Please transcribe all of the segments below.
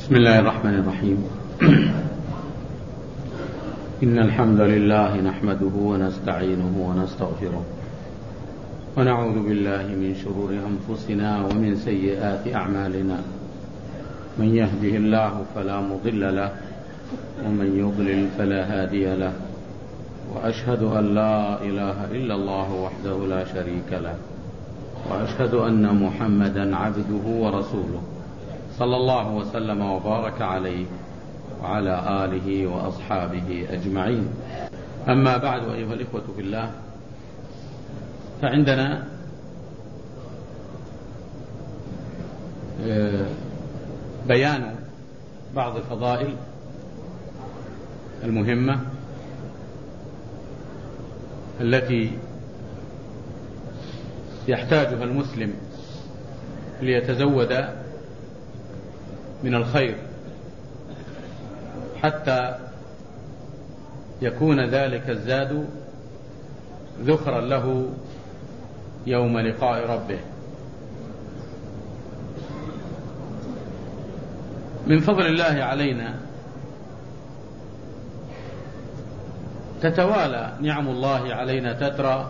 بسم الله الرحمن الرحيم. إن الحمد لله نحمده ونستعينه ونستغفره ونعوذ بالله من شرور أنفسنا ومن سيئات أعمالنا. من يهده الله فلا مضل له ومن يضلل فلا هادي له، وأشهد أن لا إله إلا الله وحده لا شريك له، وأشهد أن محمدا عبده ورسوله صلى الله وسلم وبارك عليه وعلى آله وأصحابه أجمعين. أما بعد، أيها الإخوة في الله، فعندنا بيان بعض الفضائل المهمة التي يحتاجها المسلم ليتزود من الخير حتى يكون ذلك الزاد ذخرا له يوم لقاء ربه. من فضل الله علينا تتوالى نعم الله علينا تترى: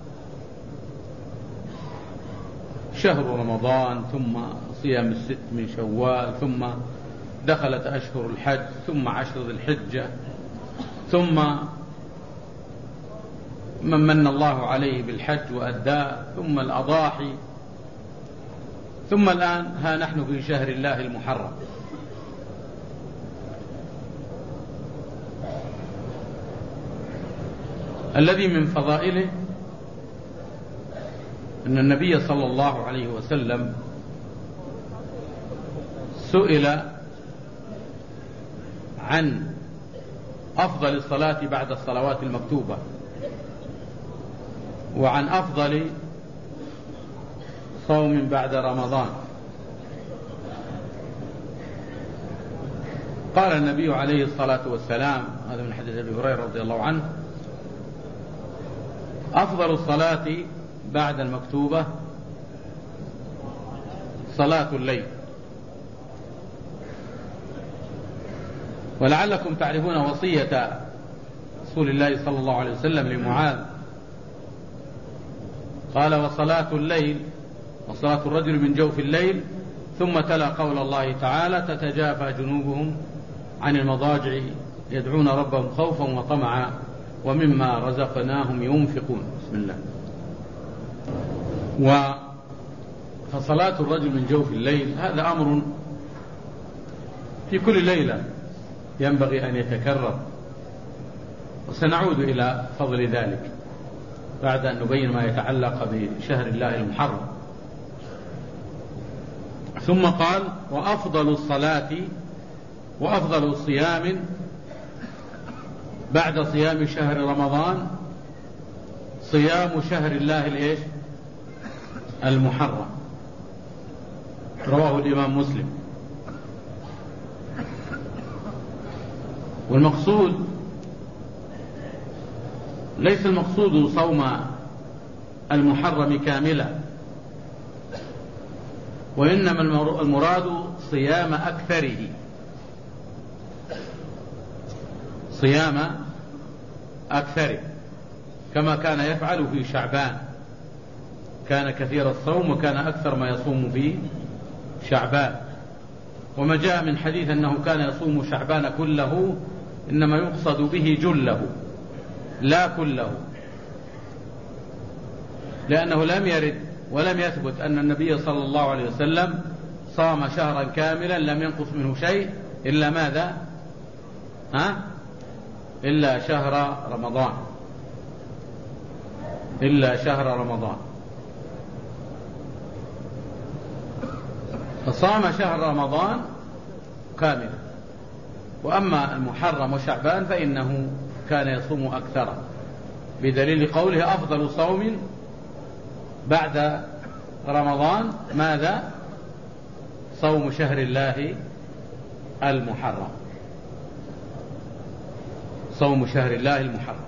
شهر رمضان، ثم صيام الست من شوال، ثم دخلت أشهر الحج، ثم 10 ذي الحجة، ثم من من الله عليه بالحج وأداه، ثم الأضاحي، ثم الآن ها نحن في شهر الله المحرم. الذي من فضائله أن النبي صلى الله عليه وسلم سئل عن أفضل الصلاة بعد الصلوات المكتوبة، وعن أفضل صوم بعد رمضان. قال النبي عليه الصلاة والسلام، هذا من حديث أبي هريرة رضي الله عنه: أفضل الصلاة بعد المكتوبة صلاة الليل. ولعلكم تعرفون وصية رسول الله صلى الله عليه وسلم لمعاذ، قال: وصلاة الليل وصلاة الرجل من جوف الليل، ثم تلا قول الله تعالى: تتجافى جنوبهم عن المضاجع يدعون ربهم خوفا وطمعا ومما رزقناهم ينفقون. بسم الله. فصلاة الرجل من جوف الليل هذا أمر في كل ليلة ينبغي أن يتكرر، وسنعود إلى فضل ذلك بعد أن نبين ما يتعلق بشهر الله المحرم. ثم قال: وأفضل الصلاة وأفضل صيام بعد صيام شهر رمضان صيام شهر الله المحرم. رواه الإمام مسلم. والمقصود ليس المقصود صوم المحرم كاملا، وإنما المراد صيام أكثره، صيام أكثره، كما كان يفعل في شعبان. كان كثير الصوم وكان أكثر ما يصوم في شعبان. وما جاء من حديث أنه كان يصوم شعبان كله إنما يقصد به جله لا كله، لأنه لم يرد ولم يثبت أن النبي صلى الله عليه وسلم صام شهرا كاملا لم ينقص منه شيء إلا ماذا؟ إلا شهر رمضان، إلا شهر رمضان. فصام شهر رمضان كاملا. وأما المحرم وشعبان فإنه كان يصوم أكثر، بدليل قوله: أفضل صوم بعد رمضان ماذا؟ صوم شهر الله المحرم، صوم شهر الله المحرم.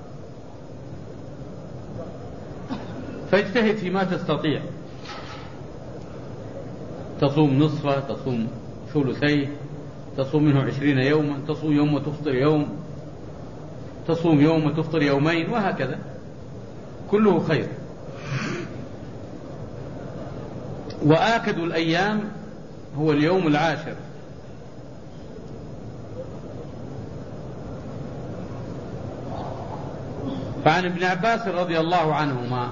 فاجتهد فيما تستطيع، تصوم نصفه، تصوم ثلثيه، تصوم منه 20 يوما، تصوم يوم وتفطر يوم، تصوم يوم وتفطر يومين، وهكذا كله خير. وآكد الأيام هو اليوم العاشر. فعن ابن عباس رضي الله عنهما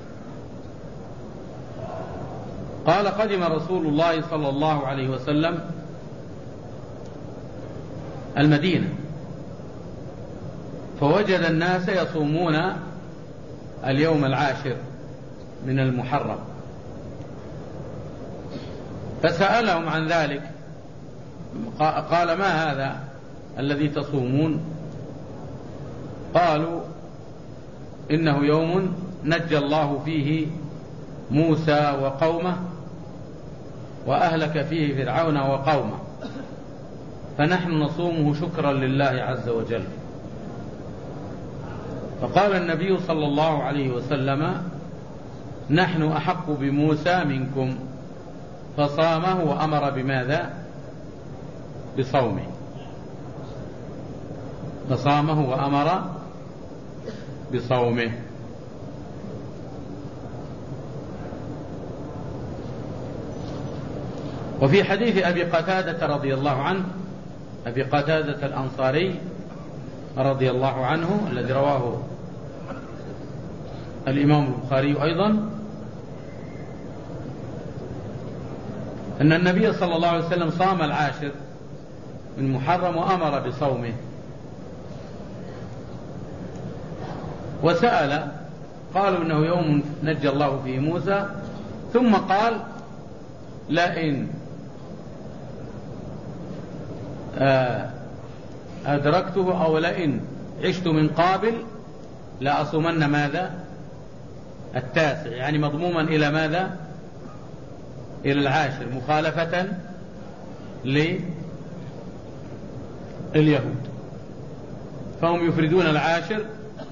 قال قدم رسول الله صلى الله عليه وسلم المدينة فوجد الناس يصومون اليوم العاشر من المحرم، فسألهم عن ذلك، قال ما هذا الذي تصومون؟ قالوا إنه يوم نجى الله فيه موسى وقومه وأهلك فيه فرعون وقومه، فنحن نصومه شكرا لله عز وجل. فقال النبي صلى الله عليه وسلم نحن أحق بموسى منكم، فصامه وأمر بماذا؟ بصومه، فصامه وأمر بصومه. وفي حديث أبي قتادة رضي الله عنه، أبي قتادة الأنصاري رضي الله عنه الذي رواه الإمام البخاري أيضا، أن النبي صلى الله عليه وسلم صام العاشر من محرم وأمر بصومه. وسأل، قالوا إنه يوم نجى الله فيه موسى، ثم قال لئن أدركته أو لئن عشت من قابل لأصومن ماذا؟ التاسع، يعني مضموما إلى ماذا؟ إلى العاشر، مخالفة لليهود، فهم يفردون العاشر،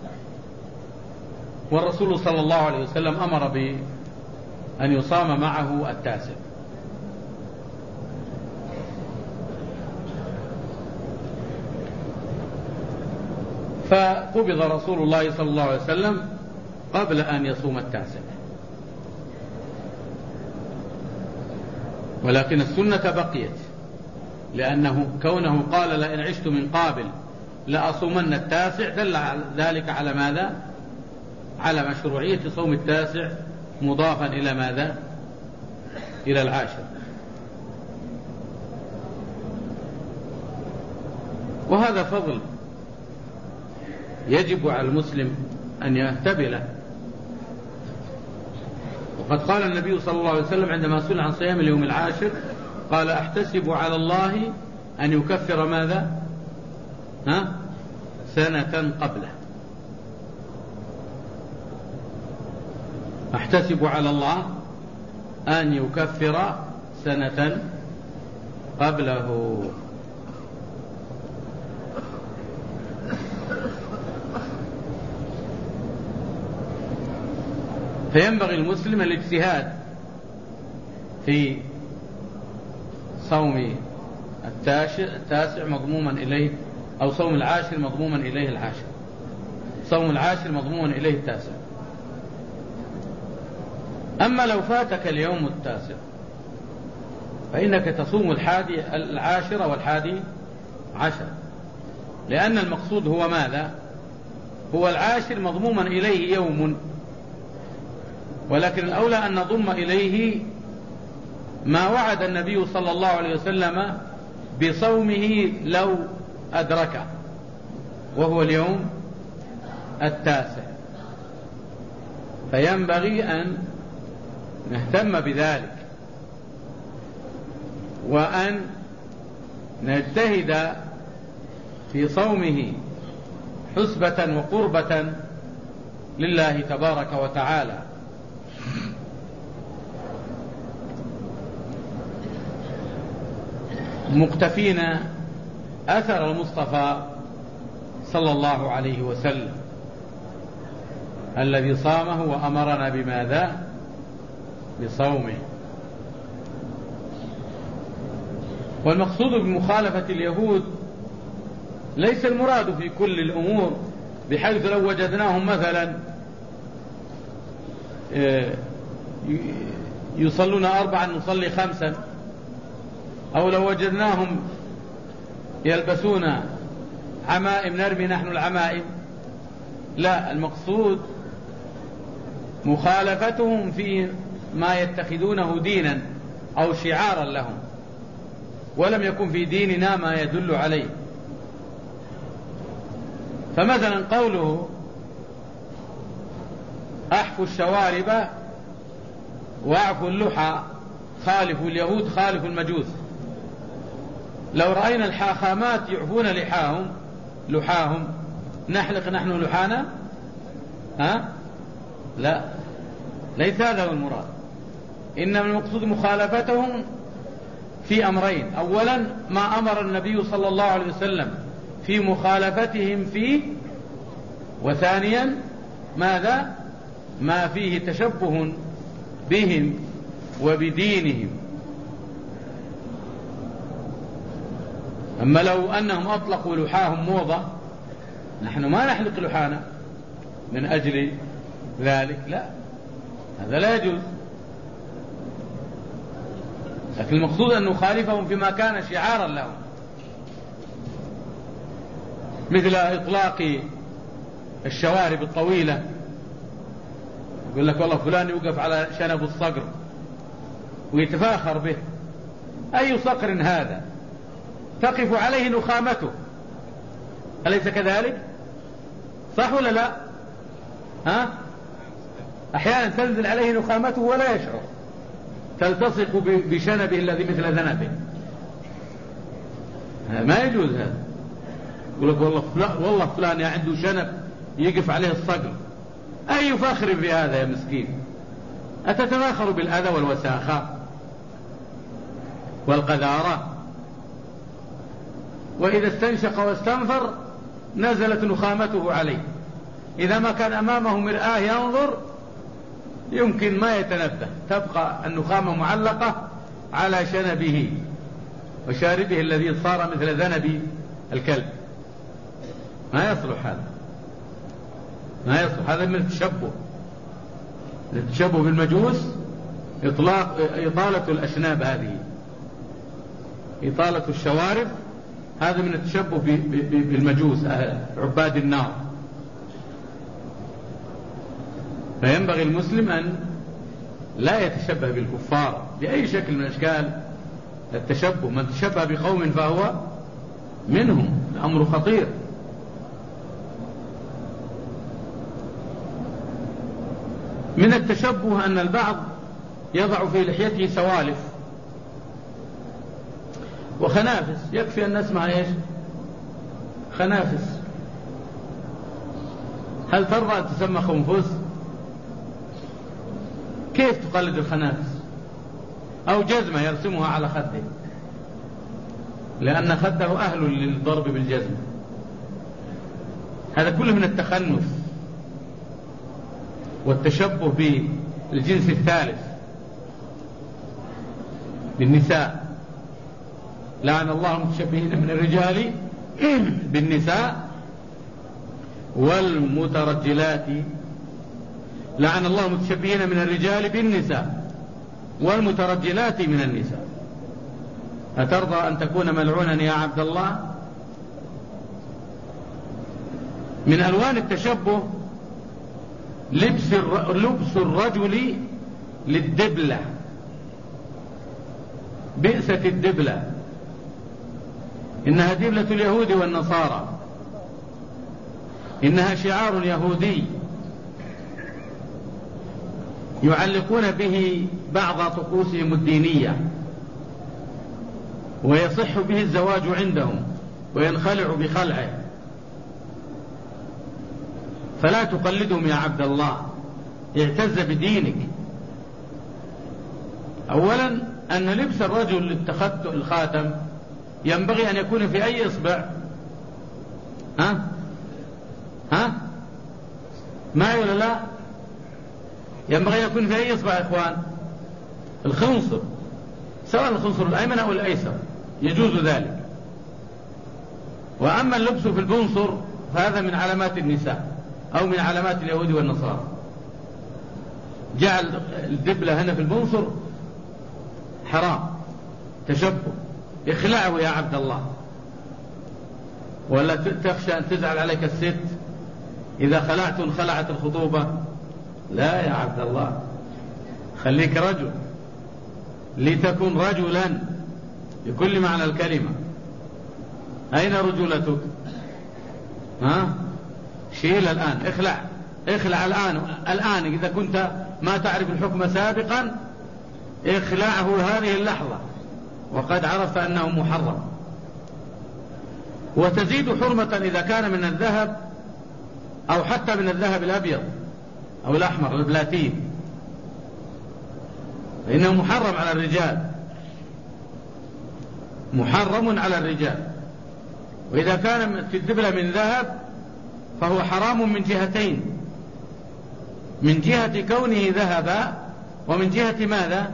والرسول صلى الله عليه وسلم أمر بأن يصام معه التاسع. فقبض رسول الله صلى الله عليه وسلم قبل أن يصوم التاسع، ولكن السنة بقيت، لأنه كونه قال لئن عشت من قابل لأصومن التاسع دل ذلك على ماذا؟ على مشروعية صوم التاسع مضافا إلى ماذا؟ إلى العاشر. وهذا فضل يجب على المسلم أن يهتبي له. وقد قال النبي صلى الله عليه وسلم عندما سئل عن صيام اليوم العاشر قال أحتسب على الله أن يكفر ماذا؟ سنة قبله. أحتسب على الله أن يكفر سنة قبله. فينبغي المسلم الاجتهاد في صوم التاسع مضموما إليه، أو صوم العاشر مضموما إليه العاشر، صوم العاشر مضموما إليه التاسع. أما لو فاتك اليوم التاسع فإنك تصوم العاشر والحادي عشر، لأن المقصود هو ماذا؟ هو العاشر مضموما إليه يوم، ولكن الأولى أن نضم إليه ما وعد النبي صلى الله عليه وسلم بصومه لو أدركه، وهو اليوم التاسع. فينبغي أن نهتم بذلك، وأن نجتهد في صومه حسبة وقربة لله تبارك وتعالى. مقتفين أثر المصطفى صلى الله عليه وسلم الذي صامه وأمرنا بماذا؟ بصومه. والمقصود بمخالفة اليهود ليس المراد في كل الأمور، بحيث لو وجدناهم مثلا يصلون 4 نصلي 5، أو لو وجدناهم يلبسون عمائم نرمي نحن العمائم. لا، المقصود مخالفتهم في ما يتخذونه دينا أو شعارا لهم، ولم يكن في ديننا ما يدل عليه. فمثلا قوله أحفوا الشوارب واعفوا اللحى، خالفوا اليهود خالفوا المجوس. لو رأينا الحاخامات يعفون لحاهم نحلق نحن لحانا؟ لا، ليس هذا هو المراد. إنما المقصود مخالفتهم في أمرين: أولا ما أمر النبي صلى الله عليه وسلم في مخالفتهم فيه، وثانيا ماذا؟ ما فيه تشبه بهم وبدينهم. أما لو أنهم أطلقوا لحاهم موضة، نحن ما نحلق لحانا من أجل ذلك، لا، هذا لا يجوز. لكن المقصود أن نخالفهم فيما كان شعارا لهم، مثل إطلاق الشوارب الطويلة، يقول لك والله فلان يوقف على شنب الصقر ويتفاخر به. أي صقر هذا؟ تقف عليه نخامته، أليس كذلك؟ صح ولا لا؟ أحيانا تنزل عليه نخامته ولا يشعر، تلتصق بشنبه الذي مثل ذنبه. ما يجوز هذا. يقول لك والله فلان عنده شنب يقف عليه الصقر. أي فخر بهذا يا مسكين؟ أتتفاخر بالأذى والوساخة والقذارة؟ وإذا استنشق واستنفر نزلت نخامته عليه. إذا ما كان أمامه مرآة ينظر يمكن ما يتنبه، تبقى النخامة معلقة على شنبه وشاربه الذي صار مثل ذنب الكلب. ما يصلح هذا، ما يصلح. هذا من التشبه بالمجوس. إطالة الأشناب، هذه إطالة الشوارب، هذا من التشبه بالمجوس عباد النار. فينبغي المسلم أن لا يتشبه بالكفار بأي شكل من أشكال التشبه. من تشبه بقوم فهو منهم، الأمر خطير. من التشبه أن البعض يضع في لحيته سوالف وخنافس. يكفي أن نسمع إيش؟ خنافس. هل ترضى أن تسمى خنفس؟ كيف تقلد الخنافس؟ أو جزمة يرسمها على خده، لأن خده أهل للضرب بالجزمة. هذا كله من التخنث والتشبه بالجنس الثالث، بالنساء. لعن الله المتشبهين من الرجال بالنساء والمترجلات. لعن الله المتشبهين من الرجال بالنساء والمترجلات من النساء. أترضى أن تكون ملعونا يا عبد الله؟ من ألوان التشبه لبس الرجل للدبلة. بئست الدبلة، إنها دبلة اليهود والنصارى، إنها شعار يهودي يعلقون به بعض طقوسهم الدينية، ويصح به الزواج عندهم وينخلع بخلعه. فلا تقلدهم يا عبد الله، اعتز بدينك. أولا أن لبس الرجل الخاتم ينبغي أن يكون في أي إصبع؟ معي ولا لا؟ ينبغي أن يكون في أي إصبع يا إخوان؟ الخنصر، سواء الخنصر الأيمن أو الأيسر. يجوز ذلك. وأما اللبس في البنصر فهذا من علامات النساء أو من علامات اليهود والنصارى. جعل الدبلة هنا في البنصر حرام، تشبه. اخلعه يا عبد الله، ولا تخشى أن تزعل عليك الست إذا خلعت انخلعت الخطوبة؟ لا يا عبد الله، خليك رجل لتكن رجلا بكل معنى الكلمة. أين رجولتك؟ شيل الآن، اخلع الآن إذا كنت ما تعرف الحكم سابقا اخلعه هذه اللحظة وقد عرفت أنه محرم. وتزيد حرمة إذا كان من الذهب أو حتى من الذهب الأبيض أو الأحمر البلاتين، فإنه محرم على الرجال، محرم على الرجال. وإذا كان في الدبلة من ذهب فهو حرام من جهتين، من جهة كونه ذهبا ومن جهة ماذا؟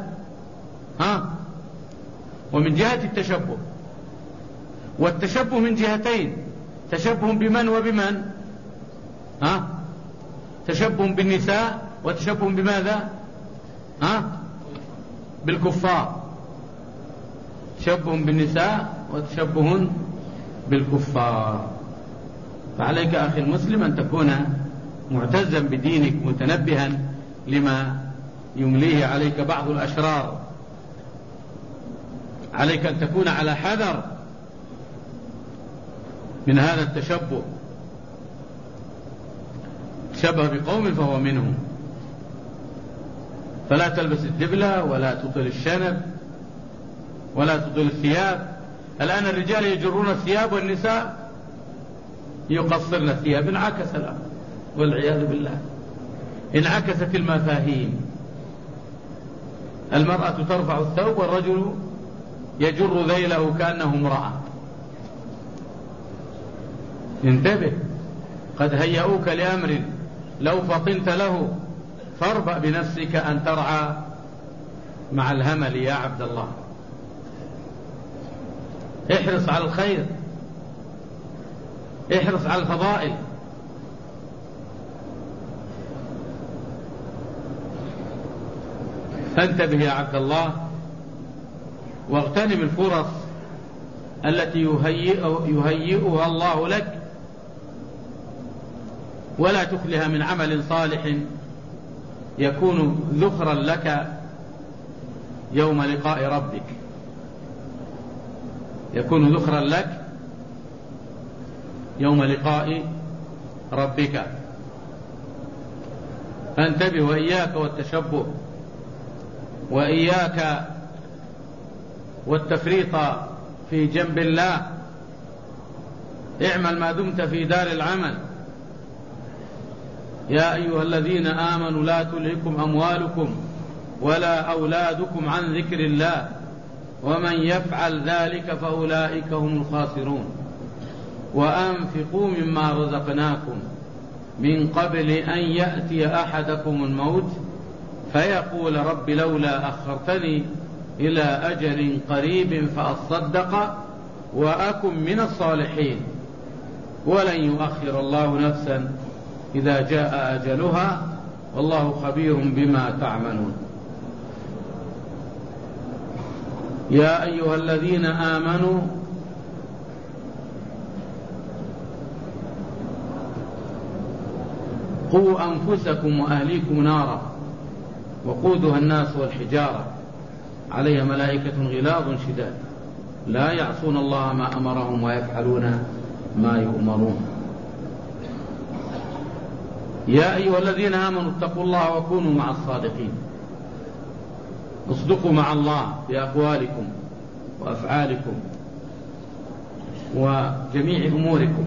ومن جهة التشبه. والتشبه من جهتين، تشبه بمن وبمن؟ تشبه بالنساء وتشبه بماذا؟ بالكفار. تشبه بالنساء وتشبه بالكفار. فعليك أخي المسلم أن تكون معتزا بدينك متنبها لما يمليه عليك بعض الأشرار. عليك أن تكون على حذر من هذا التشبه. تشبه بقوم فهو منهم. فلا تلبس الدبلة ولا تطل الشنب ولا تطل الثياب. الآن الرجال يجرون الثياب والنساء يقصرن الثياب. انعكس الأمر والعياذ بالله، انعكست المفاهيم. المرأة ترفع الثوب والرجل يجر ذيله كأنه امرأة. انتبه، قد هيئوك لأمر لو فطنت له فاربأ بنفسك أن ترعى مع الهمل يا عبد الله. احرص على الخير، احرص على الفضائل. فانتبه يا عبد الله واغتنم الفرص التي يهيئها الله لك، ولا تخلها من عمل صالح يكون ذخرا لك يوم لقاء ربك، يكون ذخرا لك يوم لقاء ربك. فانتبه، وإياك والتشبه، وإياك والتفريط في جنب الله. اعمل ما دمت في دار العمل. يا أيها الذين آمنوا لا تلهكم أموالكم ولا أولادكم عن ذكر الله ومن يفعل ذلك فأولئك هم الخاسرون. وأنفقوا مما رزقناكم من قبل أن يأتي أحدكم الموت فيقول رب لولا أخرتني إلى أجل قريب فأصدق وأكن من الصالحين ولن يؤخر الله نفسا إذا جاء أجلها والله خبير بما تعملون. يا أيها الذين آمنوا قوا أنفسكم وأهليكم نارا وقودها الناس والحجارة عليها ملائكة غلاظ شداد لا يعصون الله ما أمرهم ويفعلون ما يؤمرون. يا أيها الذين آمنوا اتقوا الله وكونوا مع الصادقين. اصدقوا مع الله في أقوالكم وأفعالكم وجميع أموركم.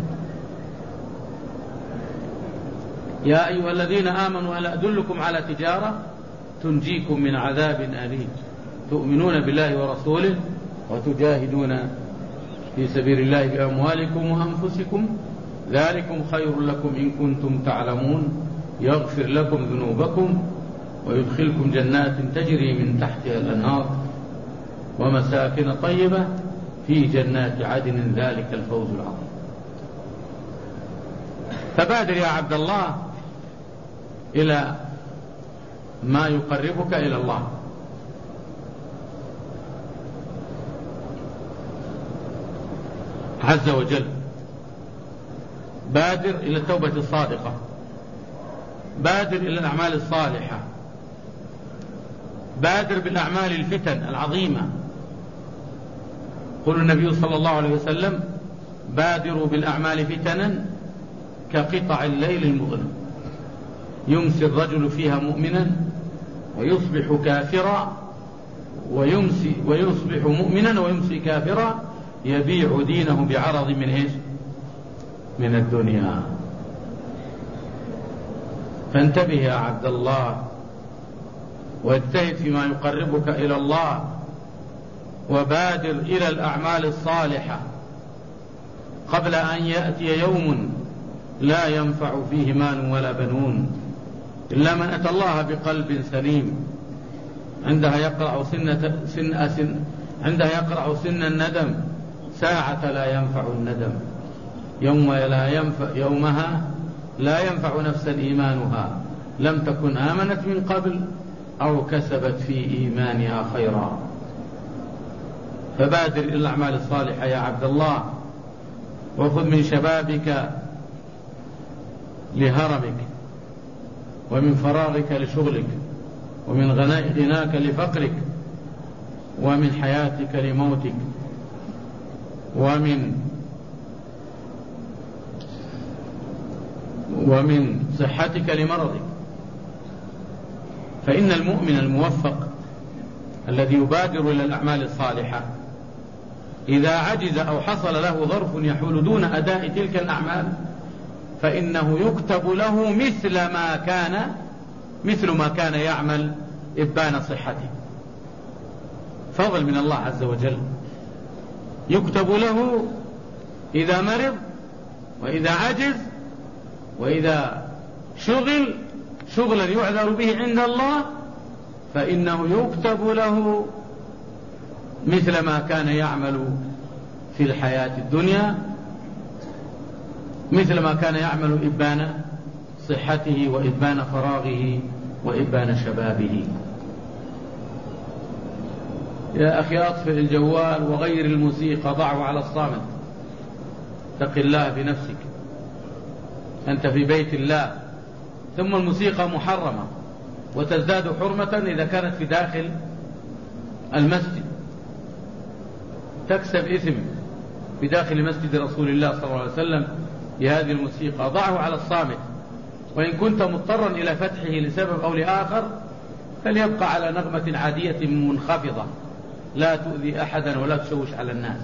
يا أيها الذين آمنوا ألا أدلكم على تجارة تنجيكم من عذاب أليم تؤمنون بالله ورسوله وتجاهدون في سبيل الله بأموالكم وأنفسكم ذلكم خير لكم إن كنتم تعلمون يغفر لكم ذنوبكم ويدخلكم جنات تجري من تحتها الأنهار ومساكن طيبة في جنات عدن، ذلك الفوز العظيم. فبادر يا عبد الله إلى ما يقربك إلى الله. عز وجل. بادر إلى التوبة الصادقة، بادر إلى الأعمال الصالحة، بادر بالأعمال الفتن العظيمة. قال النبي صلى الله عليه وسلم: بادروا بالأعمال فتنا كقطع الليل المظلم، يمسي الرجل فيها مؤمنا ويصبح كافرا، ويصبح مؤمنا ويمسي كافرا، يبيع دينه بعرض من إيش؟ من الدنيا. فانتبه يا عبد الله، واجتهد فيما يقربك إلى الله، وبادر إلى الأعمال الصالحة قبل أن يأتي يوم لا ينفع فيه مال ولا بنون إلا من أتى الله بقلب سليم. عندها يقرع سن الندم، ساعة لا ينفع الندم، يومها لا ينفع نفسا إيمانها لم تكن آمنت من قبل أو كسبت في إيمانها خيرا. فبادر إلى الأعمال الصالحة يا عبد الله، وخذ من شبابك لهرمك، ومن فراغك لشغلك، ومن غناك لفقرك، ومن حياتك لموتك، ومن صحتك لمرضك. فإن المؤمن الموفق الذي يبادر إلى الأعمال الصالحة إذا عجز أو حصل له ظرف يحول دون أداء تلك الأعمال فإنه يكتب له مثل ما كان يعمل إبان صحته. فضل من الله عز وجل. يكتب له إذا مرض، وإذا عجز، وإذا شغلا يعذر به عند الله، فإنه يكتب له مثل ما كان يعمل في الحياة الدنيا، مثل ما كان يعمل إبان صحته وإبان فراغه وإبان شبابه. يا أخي أطفئ الجوال وغير الموسيقى، ضعه على الصامت، اتق الله بنفسك، أنت في بيت الله. ثم الموسيقى محرمة، وتزداد حرمة إذا كانت في داخل المسجد، تكسب إثم في داخل مسجد رسول الله صلى الله عليه وسلم بهذه الموسيقى. ضعه على الصامت، وإن كنت مضطرا إلى فتحه لسبب أو لآخر فليبقى على نغمة عادية منخفضة لا تؤذي أحدا ولا تشوش على الناس.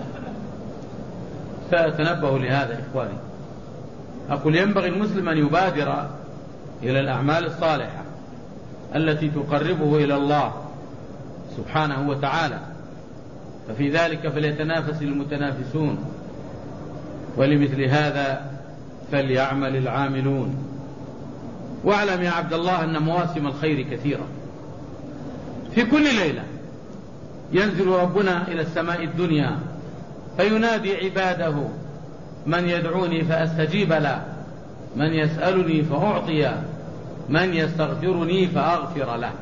فتنبهوا لهذا إخواني. أقول ينبغي المسلم أن يبادر إلى الأعمال الصالحة التي تقربه إلى الله سبحانه وتعالى، ففي ذلك فليتنافس المتنافسون، ولمثل هذا فليعمل العاملون. واعلم يا عبد الله أن مواسم الخير كثيرة. في كل ليلة ينزل ربنا إلى السماء الدنيا فينادي عباده: من يدعوني فأستجيب له، من يسألني فأعطي، من يستغفرني فأغفر له.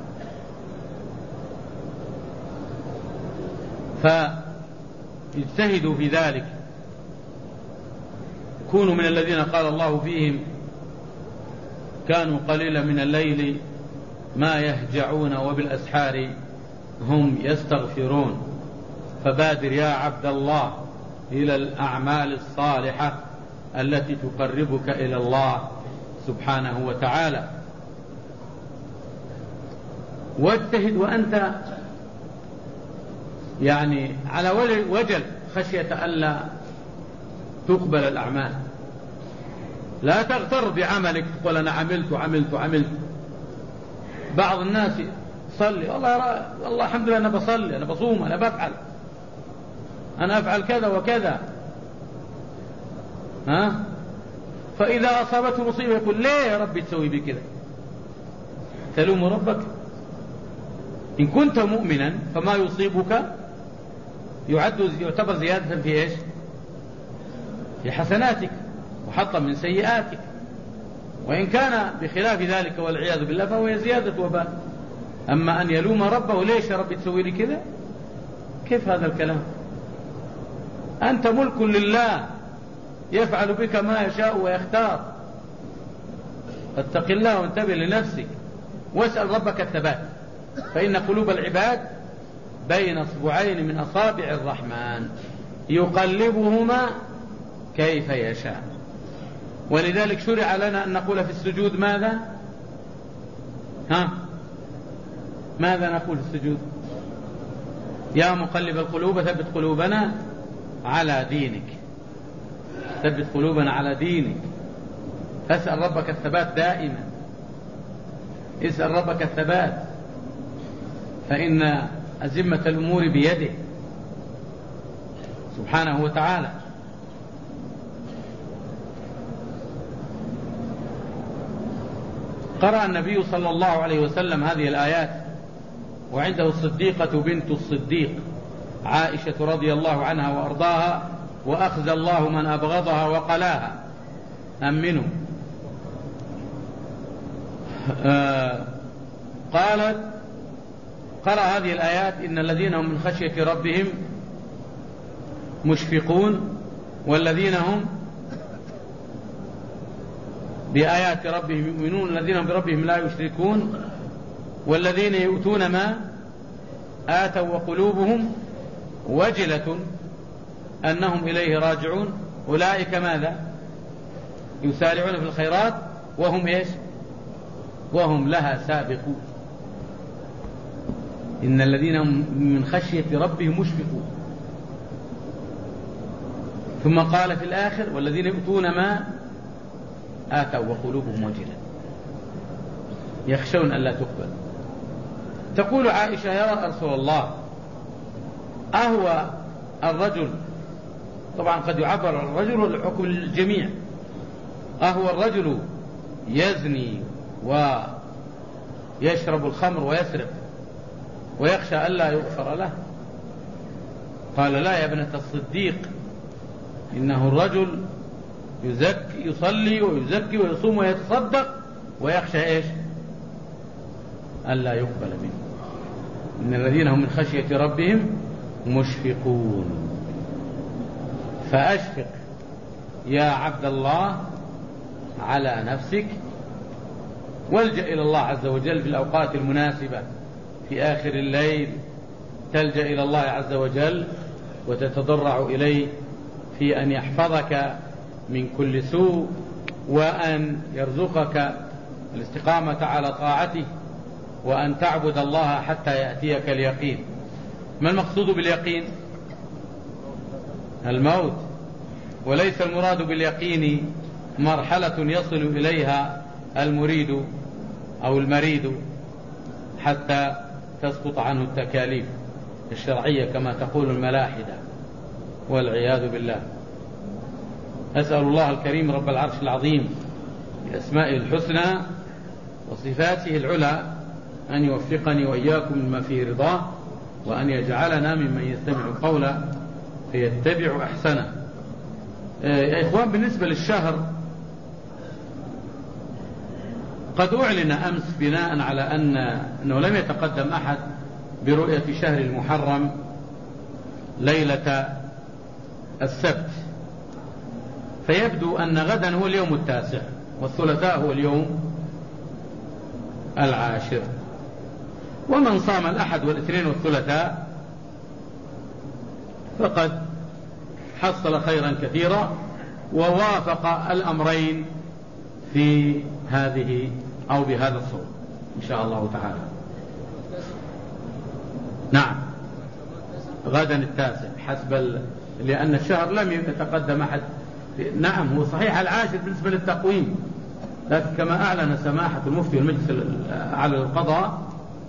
فاجتهدوا في ذلك، كونوا من الذين قال الله فيهم: كانوا قليلا من الليل ما يهجعون وبالأسحار هم يستغفرون. فبادر يا عبد الله إلى الأعمال الصالحة التي تقربك إلى الله سبحانه وتعالى. واجتهد وأنت يعني على وجل خشية ألا تقبل الأعمال. لا تغتر بعملك تقول أنا عملت. بعض الناس صلي، والله الحمد لله أنا بصلي، أنا بصوم، أنا بفعل، أنا أفعل كذا وكذا، فإذا أصابته مصيبة يقول: ليه يا ربي تسوي بي كذا؟ تلوم ربك. إن كنت مؤمنا فما يصيبك يعتبر زيادة في إيش؟ في حسناتك وحطا من سيئاتك، وإن كان بخلاف ذلك والعياذ بالله فهو زيادة وبال. أما أن يلوم ربه ليش يا رب تسوي لي كذا؟ كيف هذا الكلام؟ أنت ملك لله يفعل بك ما يشاء ويختار، فاتق الله وانتبه لنفسك واسأل ربك الثبات، فإن قلوب العباد بين اصبعين من أصابع الرحمن يقلبهما كيف يشاء. ولذلك شرع لنا أن نقول في السجود ماذا؟ ماذا نقول في السجود؟ يا مقلب القلوب ثبت قلوبنا على دينك، ثبت قلوبنا على دينك. فاسأل ربك الثبات دائما، اسأل ربك الثبات، فإن أزمة الأمور بيده سبحانه وتعالى. قرأ النبي صلى الله عليه وسلم هذه الآيات وعنده الصديقة بنت الصديق عائشة رضي الله عنها وأرضاها، وأخزى الله من أبغضها وقلاها. أمنوا. قالت قرأ هذه الآيات: إن الذين هم من خشية ربهم مشفقون، والذين هم بآيات ربهم يؤمنون، الذين هم بربهم لا يشركون، والذين يؤتون ما آتوا وقلوبهم وجلة أنهم إليه راجعون، أولئك ماذا؟ يسارعون في الخيرات وهم إيش؟ وهم لها سابقون. إن الذين هم من خشية ربهم مشفقون. ثم قال في الآخر: والذين يؤتون ما آتوا وقلوبهم وجلة يخشون ألا تقبل. تقول عائشة: يا رسول الله، أهو الرجل، طبعا قد يعبر عن الرجل والحكم للجميع، أهو الرجل يزني ويشرب الخمر ويسرق ويخشى ألا يغفر له؟ قال: لا يا ابنة الصديق، إنه الرجل يصلي ويزكي ويصوم ويتصدق ويخشى إيش؟ ألا يقبل منه. إن الذين هم من خشية ربهم مشفقون. فأشفق يا عبد الله على نفسك، والجأ إلى الله عز وجل في الأوقات المناسبة، في آخر الليل تلجأ إلى الله عز وجل وتتضرع إليه في أن يحفظك من كل سوء، وأن يرزقك الاستقامة على طاعته، وأن تعبد الله حتى يأتيك اليقين. ما المقصود باليقين؟ الموت. وليس المراد باليقين مرحلة يصل إليها المريد أو المريد حتى تسقط عنه التكاليف الشرعية كما تقول الملاحدة، والعياذ بالله. أسأل الله الكريم رب العرش العظيم بأسمائه الحسنى وصفاته العلى أن يوفقني وإياكم مما فيه رضاه، وأن يجعلنا ممن يستمع القول فيتبع أحسنه. يا إخوان، بالنسبة للشهر، قد أعلن أمس بناء على أنه لم يتقدم أحد برؤية شهر المحرم ليلة السبت، فيبدو أن غدا هو اليوم 9 والثلاثاء هو اليوم 10. ومن صام الأحد والاثنين والثلاثاء فقد حصل خيرا كثيرا ووافق الأمرين في هذه أو بهذا الصوم إن شاء الله تعالى. نعم، غدا 9 حسب لأن الشهر لم يتقدم أحد. نعم، هو صحيح 10 بالنسبة للتقويم، لكن كما أعلن سماحة المفتي والمجلس على القضاء،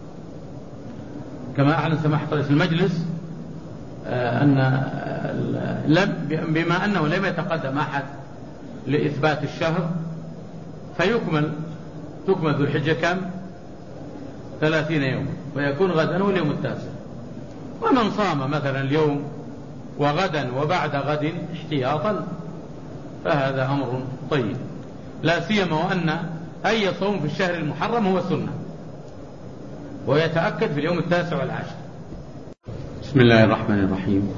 كما أعلن سماحة رئيس المجلس أن بما أنه لم يتقدم أحد لإثبات الشهر تكمل ذو الحجة كم؟ 30 يوم، ويكون غدا هو اليوم 9. ومن صام مثلا اليوم وغدا وبعد غد احتياطا فهذا أمر طيب، لا سيما وأن أي صوم في الشهر المحرم هو سنة ويتأكد في اليوم 9 والعاشر. بسم الله الرحمن الرحيم.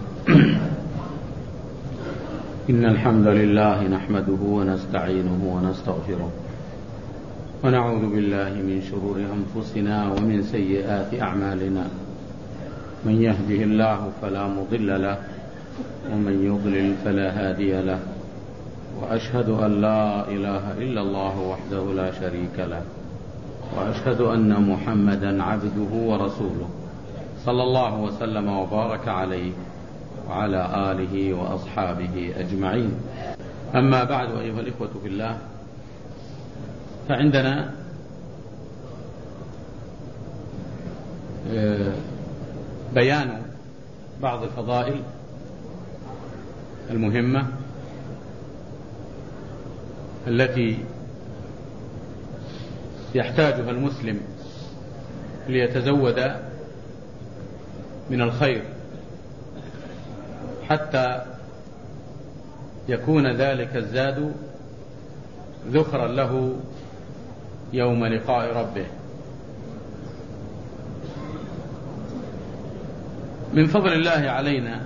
إن الحمد لله نحمده ونستعينه ونستغفره ونعوذ بالله من شرور أنفسنا ومن سيئات أعمالنا، من يهده الله فلا مضل له ومن يضلل فلا هادي له، وأشهد أن لا إله إلا الله وحده لا شريك له، وأشهد أن محمدا عبده ورسوله صلى الله وسلم وبارك عليه وعلى آله وأصحابه أجمعين. أما بعد، أيها الإخوة في الله، فعندنا بيان بعض الفضائل المهمة التي يحتاجها المسلم ليتزود من الخير حتى يكون ذلك الزاد ذخرا له يوم لقاء ربه. من فضل الله علينا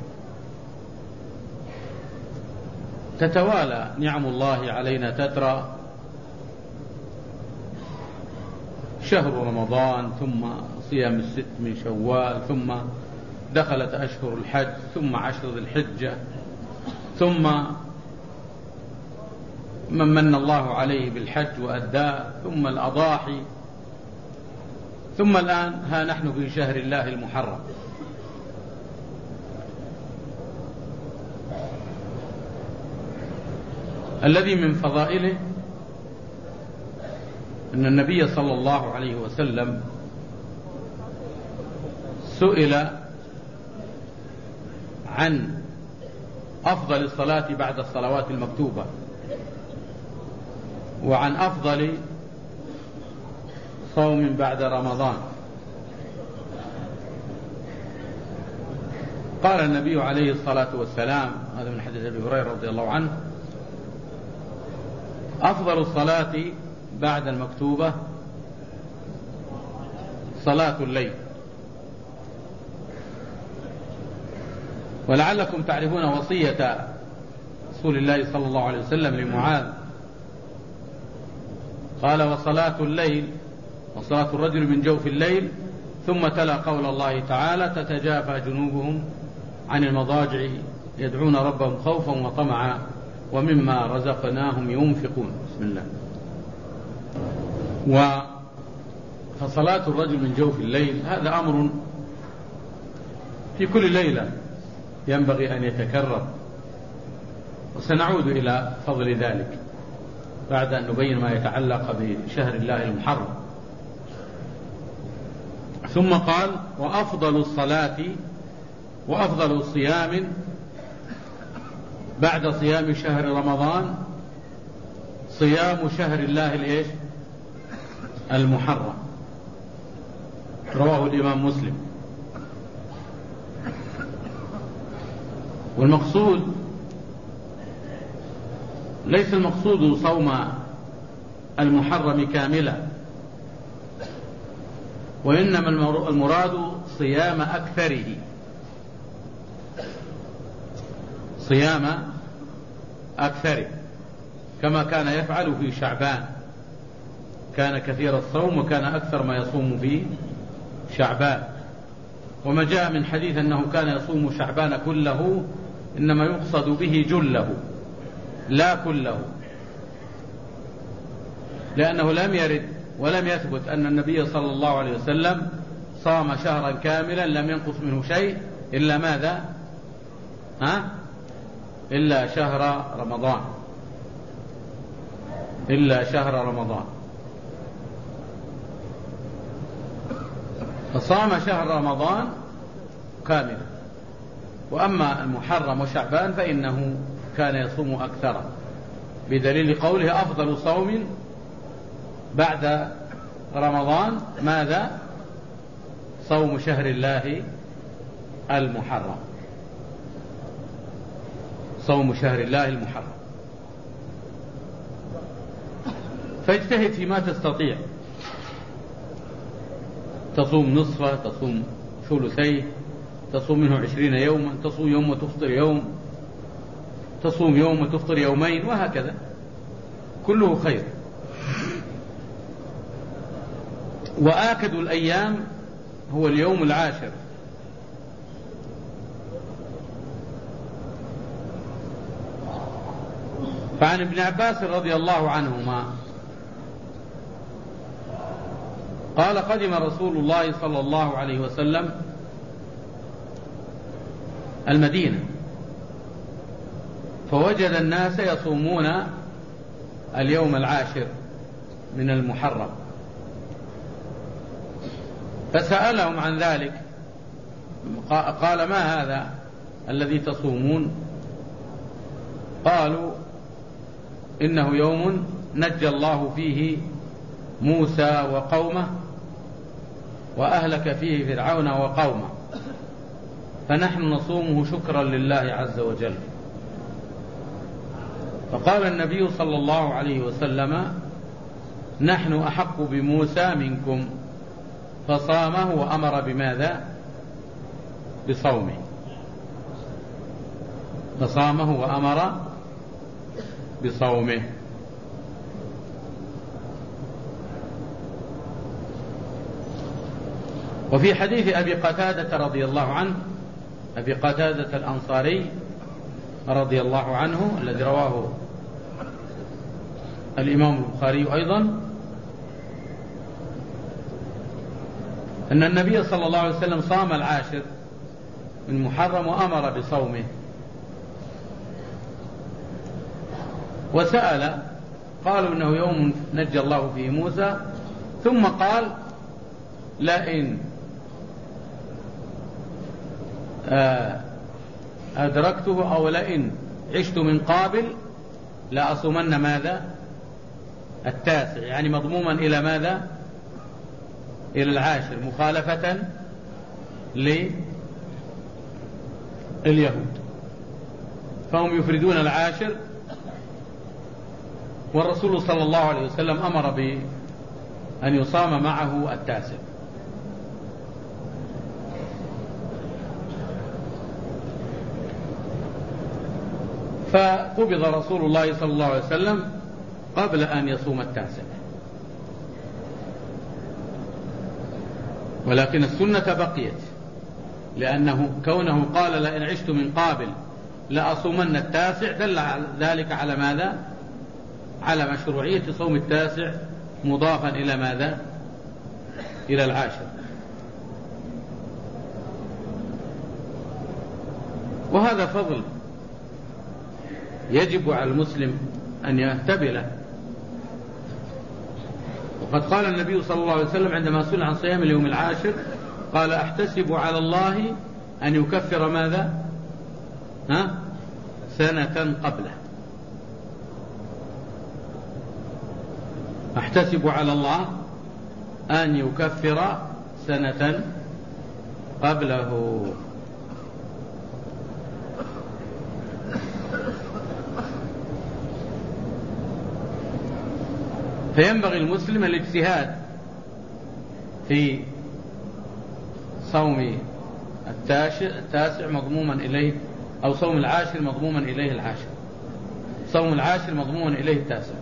تتوالى نعم الله علينا تترى، شهر رمضان، ثم صيام 6 من شوال، ثم دخلت أشهر الحج، ثم 10 ذي الحجة، ثم من من الله عليه بالحج وأداه، ثم الأضاحي، ثم الآن ها نحن في شهر الله المحرم. الذي من فضائله أن النبي صلى الله عليه وسلم سئل عن أفضل الصلاة بعد الصلوات المكتوبة، وعن أفضل صوم بعد رمضان. قال النبي عليه الصلاة والسلام، هذا من حديث أبي هريرة رضي الله عنه: أفضل الصلاة بعد المكتوبة صلاة الليل. ولعلكم تعرفون وصية رسول الله صلى الله عليه وسلم لمعاذ، قال: وصلاة الليل وصلاة الرجل من جوف الليل، ثم تلا قول الله تعالى: تتجافى جنوبهم عن المضاجع يدعون ربهم خوفا وطمعا ومما رزقناهم ينفقون. بسم الله. فصلاة الرجل من جوف الليل هذا أمر في كل ليلة ينبغي أن يتكرر، وسنعود إلى فضل ذلك بعد أن نبين ما يتعلق بشهر الله المحرم. ثم قال: وأفضل الصلاة وأفضل صيام بعد صيام شهر رمضان صيام شهر الله المحرم. رواه الإمام مسلم. والمقصود ليس المقصود صوم المحرم كاملا، وإنما المراد صيام أكثره، صيام أكثره، كما كان يفعل في شعبان. كان كثير الصوم وكان أكثر ما يصوم في شعبان. وما جاء من حديث أنه كان يصوم شعبان كله إنما يقصد به جله لا كله، لأنه لم يرد ولم يثبت أن النبي صلى الله عليه وسلم صام شهرا كاملا لم ينقص منه شيء إلا ماذا؟ إلا شهر رمضان، إلا شهر رمضان. فصام شهر رمضان كاملا. وأما المحرم وشعبان فإنه كان يصوم أكثر، بدليل قوله: أفضل صوم بعد رمضان ماذا؟ صوم شهر الله المحرم. صوم شهر الله المحرم. فاجتهد فيما تستطيع، تصوم نصفه، تصوم ثلثيه، تصوم منه 20 يوما، تصوم يوم وتفطر يوم، تصوم يوم وتفطر يومين، وهكذا، كله خير. وآكد الأيام هو اليوم العاشر. فعن ابن عباس رضي الله عنهما قال: قدم رسول الله صلى الله عليه وسلم المدينة، فوجد الناس يصومون اليوم العاشر من المحرم، فسألهم عن ذلك، قال: ما هذا الذي تصومون؟ قالوا: إنه يوم نجى الله فيه موسى وقومه وأهلك فيه فرعون وقومه، فنحن نصومه شكرا لله عز وجل. فقال النبي صلى الله عليه وسلم: نحن أحق بموسى منكم، فصامه وأمر بماذا؟ بصومه. فصامه وأمر بصومه. وفي حديث أبي قتادة رضي الله عنه، أبي قتادة الأنصاري رضي الله عنه الذي رواه الإمام البخاري أيضا، أن النبي صلى الله عليه وسلم صام العاشر من محرم وأمر بصومه. وسأل، قالوا إنه يوم نجى الله فيه موسى، ثم قال: لئن أدركته أو لئن عشت من قابل لأصومن ماذا؟ التاسع، يعني مضموما إلى ماذا؟ إلى العاشر، مخالفة لليهود، فهم يفردون العاشر، والرسول صلى الله عليه وسلم أمر بأن يصام معه التاسع. فقبض رسول الله صلى الله عليه وسلم قبل أن يصوم التاسع، ولكن السنة بقيت، لأنه كونه قال: لئن عشت من قابل لأصومن التاسع، دل ذلك على ماذا؟ على مشروعية صوم التاسع مضافا إلى ماذا؟ إلى العاشر. وهذا فضل يجب على المسلم أن يهتبي له. وقد قال النبي صلى الله عليه وسلم عندما سئل عن صيام اليوم العاشر قال: أحتسب على الله أن يكفر ماذا؟ سنة قبله. أحتسب على الله أن يكفر سنة قبله. فينبغي المسلم الاجتهاد في صوم التاسع مضموما إليه، أو صوم العاشر مضموما إليه العاشر، صوم العاشر مضموما إليه التاسع.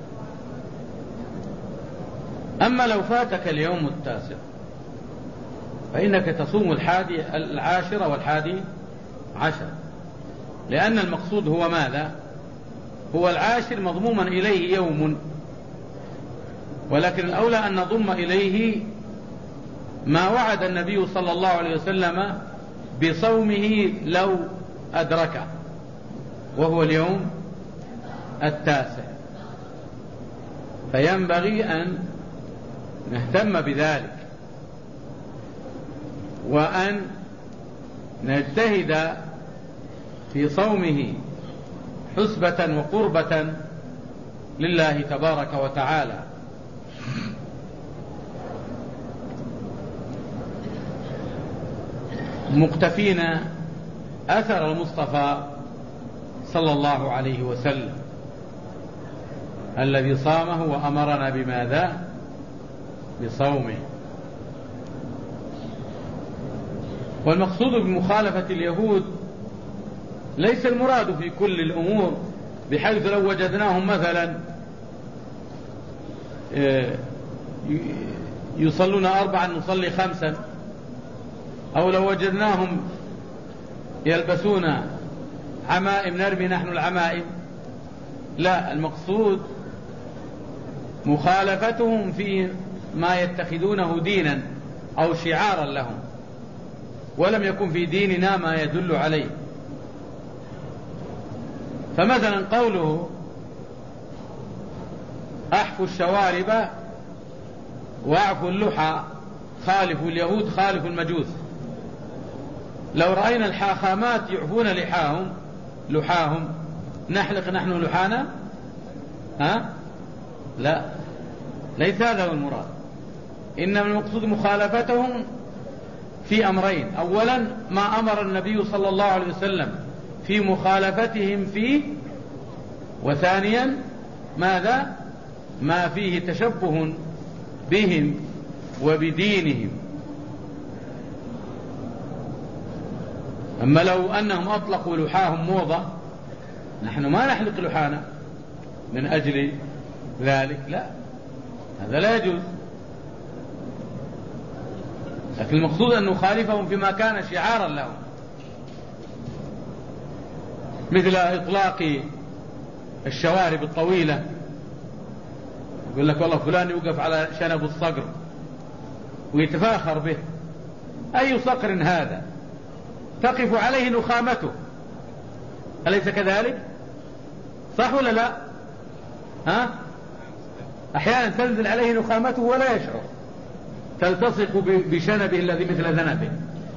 أما لو فاتك اليوم التاسع فإنك تصوم العاشر والحادي عشر، لأن المقصود هو ماذا؟ هو العاشر مضموما إليه يوم، ولكن الأولى أن نضم إليه ما وعد النبي صلى الله عليه وسلم بصومه لو أدركه، وهو اليوم التاسع. فينبغي أن نهتم بذلك، وأن نجتهد في صومه حسبة وقربة لله تبارك وتعالى. مقتفين أثر المصطفى صلى الله عليه وسلم الذي صامه وأمرنا بماذا؟ بصومه. والمقصود بمخالفة اليهود ليس المراد في كل الأمور، بحيث لو وجدناهم مثلا يصلون 4 نصلي 5، أو لو وجدناهم يلبسون عمائم نرمي نحن العمائم. لا، المقصود مخالفتهم في ما يتخذونه دينا أو شعارا لهم، ولم يكن في ديننا ما يدل عليه. فمثلا قوله أحفوا الشوارب واعفوا اللحى خالفوا اليهود خالفوا المجوس. لو رأينا الحاخامات يعفون لحاهم نحلق نحن لحانا؟ لا، ليس هذا هو المراد. إنما المقصود مخالفتهم في أمرين: أولا ما أمر النبي صلى الله عليه وسلم في مخالفتهم فيه، وثانيا ماذا؟ ما فيه تشبه بهم وبدينهم. أما لو أنهم أطلقوا لحاهم موضة، نحن ما نحلق لحانا من أجل ذلك، لا، هذا لا يجوز. لكن المقصود أن نخالفهم فيما كان شعارا لهم، مثل إطلاق الشوارب الطويلة. يقول لك والله فلان يوقف على شنب الصقر ويتفاخر به. أي صقر هذا؟ تقف عليه نخامته، أليس كذلك؟ صح ولا لا؟ أحيانا تنزل عليه نخامته ولا يشعر، تلتصق بشنبه الذي مثل ذنبه.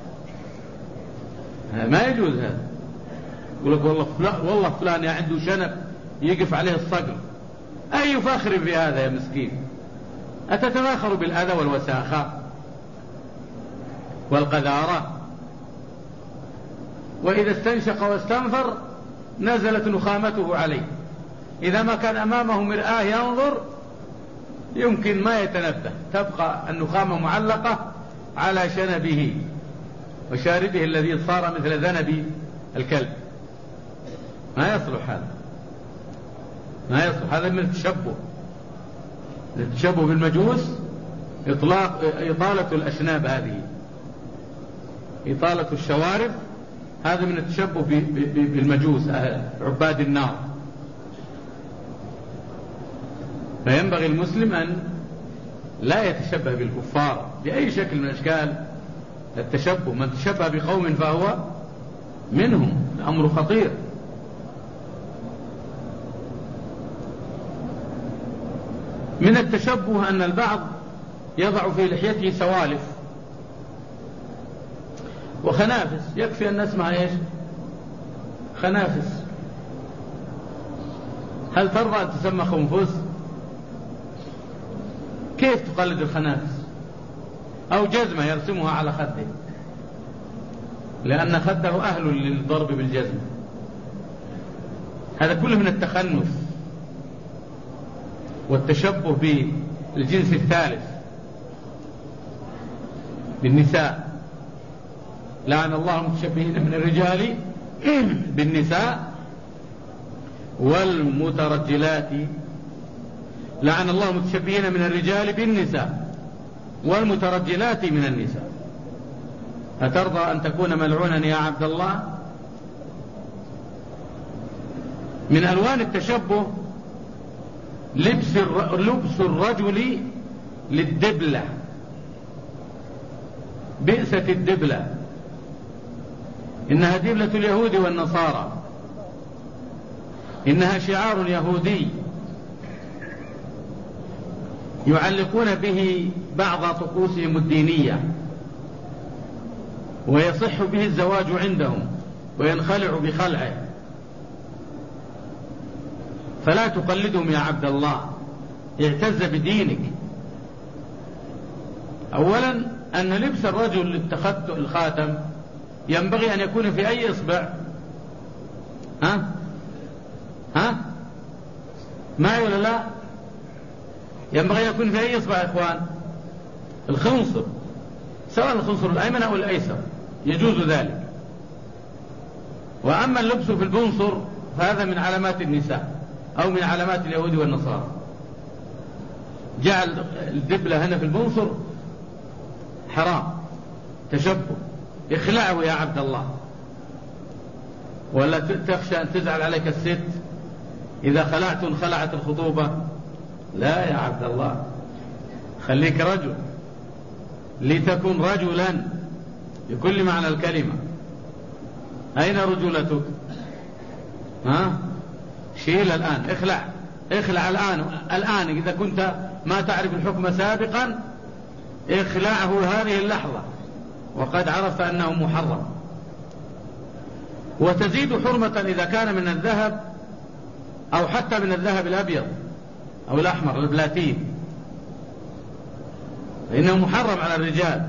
ما يجوز هذا. يقول لك والله فلان عنده شنب يقف عليه الصقر. أي فخر في هذا يا مسكين؟ أتتفاخر بالأذى والوساخة والقذارة؟ وإذا استنشق واستنفر نزلت نخامته عليه. إذا ما كان أمامه مرآة ينظر يمكن ما يتنبه، تبقى النخامة معلقة على شنبه وشاربه الذي صار مثل ذنب الكلب. ما يصلح هذا، ما يصلح. هذا من التشبه بالمجوس. إطالة الأشناب، هذه إطالة الشوارب، هذا من التشبه بالمجوس عباد النار. فينبغي المسلم أن لا يتشبه بالكفار بأي شكل من أشكال التشبه. من تشبه بقوم فهو منهم، الأمر خطير. من التشبه أن البعض يضع في لحيته سوالف وخنافس. يكفي أن نسمع إيش؟ خنافس. هل ترضى أن تسمى خنفس؟ كيف تقلد الخنافس؟ أو جزمة يرسمها على خده، لأن خده أهل للضرب بالجزمة. هذا كله من التخنث والتشبه بالجنس الثالث بالنساء. لعن الله المتشبهين من الرجال بالنساء والمترجلات. لعن الله المتشبهين من الرجال بالنساء والمترجلات من النساء. أترضى أن تكون ملعونا يا عبد الله؟ من ألوان التشبه لبس الرجل للدبلة. بئست الدبلة، إنها دبلة اليهود والنصارى، إنها شعار يهودي يعلقون به بعض طقوسهم الدينية، ويصح به الزواج عندهم وينخلع بخلعه. فلا تقلدهم يا عبد الله، اعتز بدينك. أولا أن لبس الرجل الخاتم ينبغي أن يكون في أي إصبع؟ ها؟ معي ولا لا؟ ينبغي أن يكون في أي إصبع يا إخوان؟ الخنصر، سواء الخنصر الأيمن أو الأيسر يجوز ذلك. وأما اللبس في البنصر فهذا من علامات النساء أو من علامات اليهود والنصارى. جعل الدبلة هنا في البنصر حرام، تشبه. اخلعه يا عبد الله، ولا تخشى أن تزعل عليك الست إذا خلعت انخلعت الخطوبة؟ لا يا عبد الله، خليك رجل، لتكن رجلا بكل معنى الكلمة. أين رجولتك؟ ها؟ شيل الآن، اخلع الآن إذا كنت ما تعرف الحكم سابقا اخلعه هذه اللحظة وقد عرفت أنه محرم. وتزيد حرمة إذا كان من الذهب أو حتى من الذهب الأبيض أو الأحمر البلاتين، فإنه محرم على الرجال،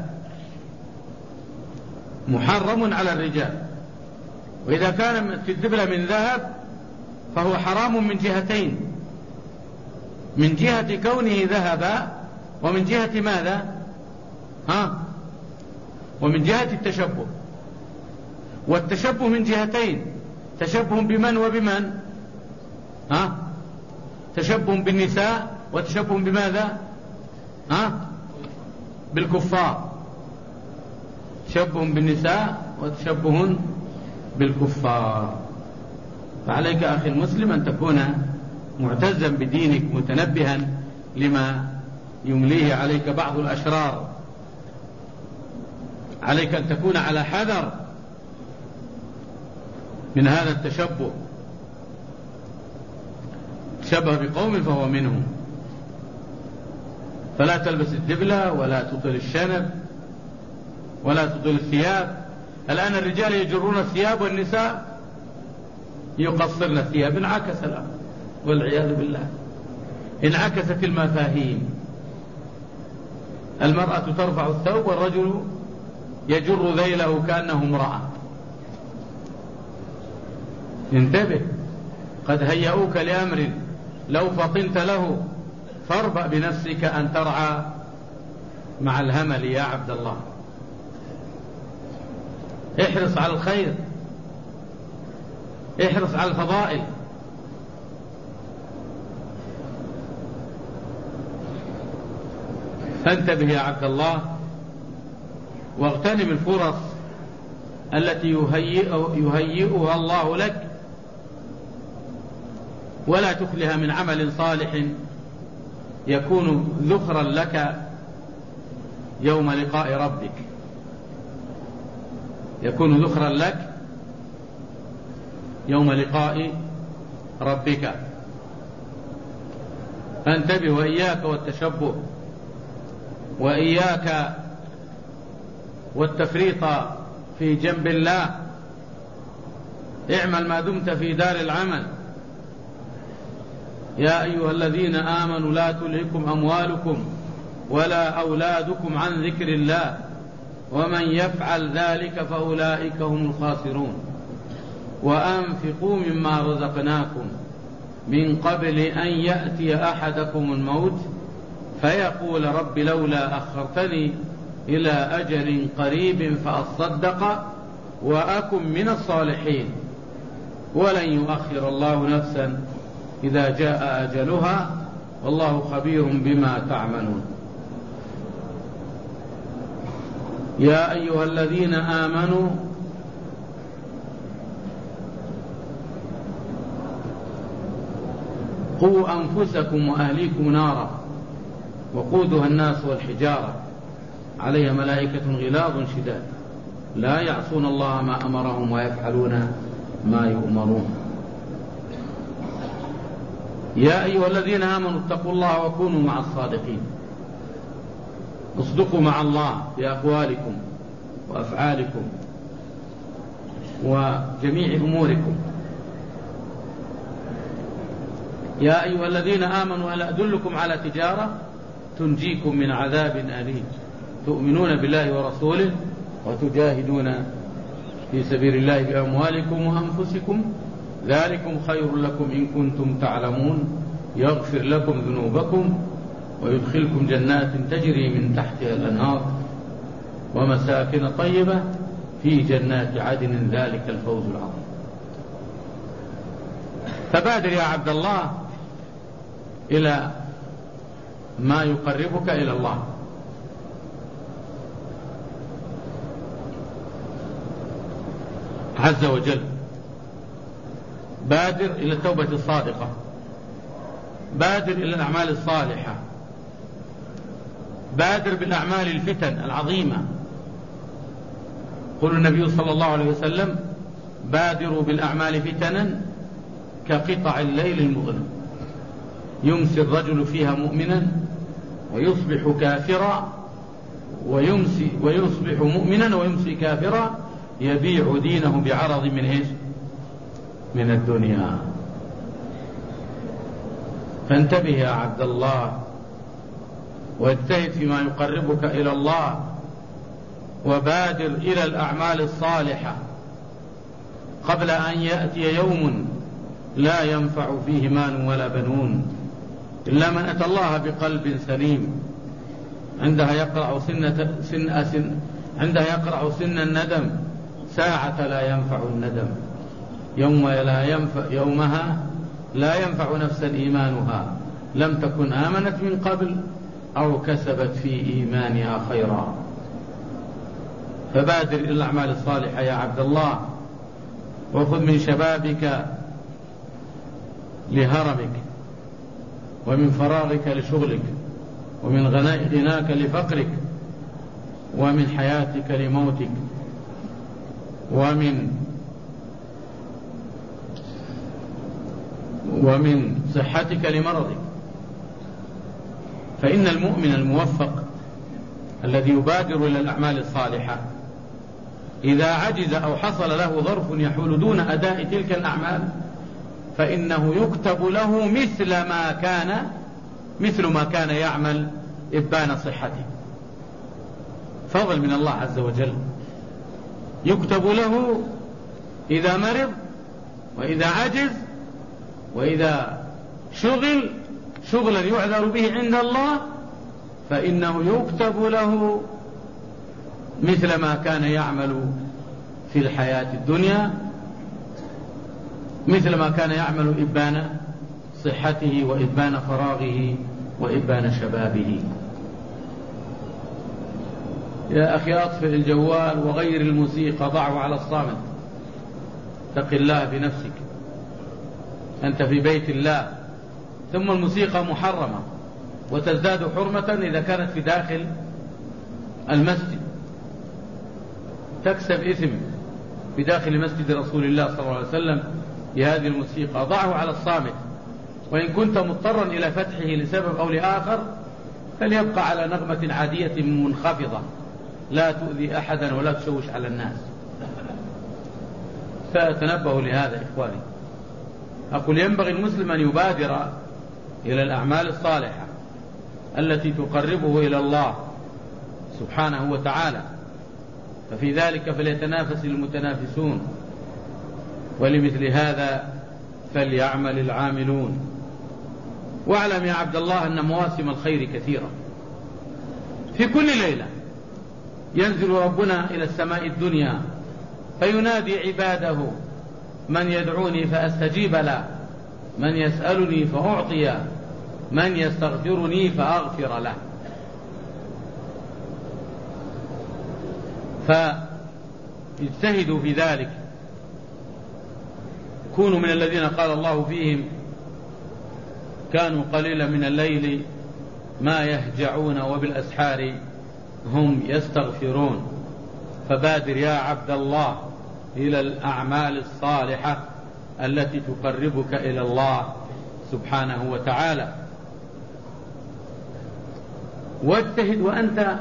محرم على الرجال. وإذا كان في الدبلة من ذهب فهو حرام من جهتين، من جهة كونه ذهبا ومن جهة ماذا؟ ومن جهة التشبه. والتشبه من جهتين، تشبه بمن وبمن؟ تشبه بالنساء وتشبه بماذا؟ بالكفار. تشبه بالنساء وتشبه بالكفار. فعليك أخي المسلم أن تكون معتزا بدينك، متنبها لما يمليه عليك بعض الأشرار. عليك أن تكون على حذر من هذا التشبه. تشبه بقوم فهو منهم. فلا تلبس الدبلة ولا تطل الشنب ولا تطل الثياب. الآن الرجال يجرون الثياب والنساء يقصرن الثياب. انعكس الأمر والعياذ بالله، انعكست المفاهيم. المرأة ترفع الثوب والرجل يجر ذيله كأنه امرأة. انتبه، قد هيئوك لأمر لو فطنت له فاربأ بنفسك أن ترعى مع الهمل يا عبد الله. احرص على الخير، احرص على الفضائل. فانتبه يا عبد الله، واغتنم الفرص التي يهيئها الله لك، ولا تخلها من عمل صالح يكون ذخرا لك يوم لقاء ربك، يكون ذخرا لك يوم لقاء ربك. فانتبه، وإياك والتشبه، وإياك والتفريط في جنب الله. اعمل ما دمت في دار العمل. يا أيها الذين آمنوا لا تلهكم أموالكم ولا أولادكم عن ذكر الله ومن يفعل ذلك فأولئك هم الخاسرون. وأنفقوا مما رزقناكم من قبل أن يأتي أحدكم الموت فيقول رب لولا أخرتني إلى أجل قريب فأصدق وأكن من الصالحين ولن يؤخر الله نفسا إذا جاء أجلها والله خبير بما تعملون. يا أيها الذين آمنوا قوا أنفسكم وأهليكم نارا وقودها الناس والحجارة عليها ملائكة غلاظ شداد لا يعصون الله ما أمرهم ويفعلون ما يؤمرون. يا أيها الذين آمنوا اتقوا الله وكونوا مع الصادقين. اصدقوا مع الله بأقوالكم وأفعالكم وجميع أموركم. يا أيها الذين آمنوا هل أدلكم على تجارة تنجيكم من عذاب أليم تؤمنون بالله ورسوله وتجاهدون في سبيل الله بأموالكم وأنفسكم ذلكم خير لكم إن كنتم تعلمون يغفر لكم ذنوبكم ويدخلكم جنات تجري من تحتها الأنهار ومساكن طيبة في جنات عدن ذلك الفوز العظيم. فبادر يا عبد الله إلى ما يقربك إلى الله. عز وجل بادر إلى التوبة الصادقة، بادر إلى الأعمال الصالحة، بادر بالأعمال الفتن العظيمة. قال النبي صلى الله عليه وسلم بادروا بالأعمال فتنا كقطع الليل المظلم، يمسي الرجل فيها مؤمنا ويصبح كافرا ويصبح مؤمنا ويمسي كافرا يبيع دينه بعرض من إيش؟ من الدنيا. فانتبه يا عبد الله واجتهد فيما يقربك إلى الله، وبادر إلى الأعمال الصالحة قبل أن يأتي يوم لا ينفع فيه مال ولا بنون إلا من أتى الله بقلب سليم. عندها يقرع سن الندم ساعة لا ينفع الندم، يومها لا ينفع نفسا إيمانها لم تكن آمنت من قبل أو كسبت في إيمانها خيرا. فبادر إلى الأعمال الصالحة يا عبد الله، وخذ من شبابك لهرمك، ومن فراغك لشغلك، ومن غناك لفقرك، ومن حياتك لموتك، ومن صحتك لمرضك. فإن المؤمن الموفق الذي يبادر إلى الأعمال الصالحة إذا عجز أو حصل له ظرف يحول دون أداء تلك الأعمال فإنه يكتب له مثل ما كان يعمل إبان صحته. فضل من الله عز وجل. يكتب له إذا مرض وإذا عجز وإذا شغلا يعذر به عند الله فإنه يكتب له مثل ما كان يعمل في الحياة الدنيا، مثل ما كان يعمل إبان صحته وإبان فراغه وإبان شبابه. يا أخي أطفئ الجوال وغير الموسيقى، ضعه على الصامت، اتق الله بنفسك، أنت في بيت الله. ثم الموسيقى محرمة وتزداد حرمة إذا كانت في داخل المسجد، تكسب إثم بداخل مسجد رسول الله صلى الله عليه وسلم بهذه الموسيقى. ضعه على الصامت، وإن كنت مضطرا إلى فتحه لسبب أو لآخر فليبقى على نغمة عادية منخفضة لا تؤذي أحدا ولا تشوش على الناس. فتنبهوا لهذا إخواني. أقول ينبغي المسلم أن يبادر إلى الأعمال الصالحة التي تقربه إلى الله سبحانه وتعالى، ففي ذلك فليتنافس المتنافسون، ولمثل هذا فليعمل العاملون. واعلم يا عبد الله أن مواسم الخير كثيرة. في كل ليلة ينزل ربنا إلى السماء الدنيا فينادي عباده: من يدعوني فأستجيب له، من يسألني فأعطيه، من يستغفرني فأغفر له. فاجتهدوا في ذلك، كونوا من الذين قال الله فيهم: كانوا قليلا من الليل ما يهجعون وبالأسحار هم يستغفرون. فبادر يا عبد الله إلى الأعمال الصالحة التي تقربك إلى الله سبحانه وتعالى. واجتهد وأنت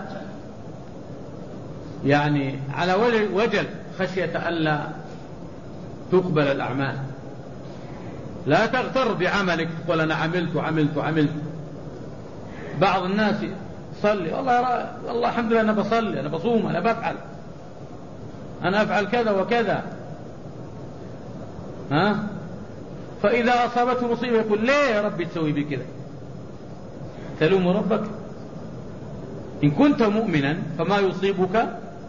يعني على وجل خشية ألا تقبل الأعمال. لا تغتر بعملك تقول أنا عملت. بعض الناس صلي، والله الحمد لله أنا بصلي، أنا بصوم، أنا بفعل، أنا أفعل كذا وكذا، فإذا أصابته مصيبة يقول ليه يا ربي تسوي بي كذا؟ تلوم ربك؟ إن كنت مؤمنا فما يصيبك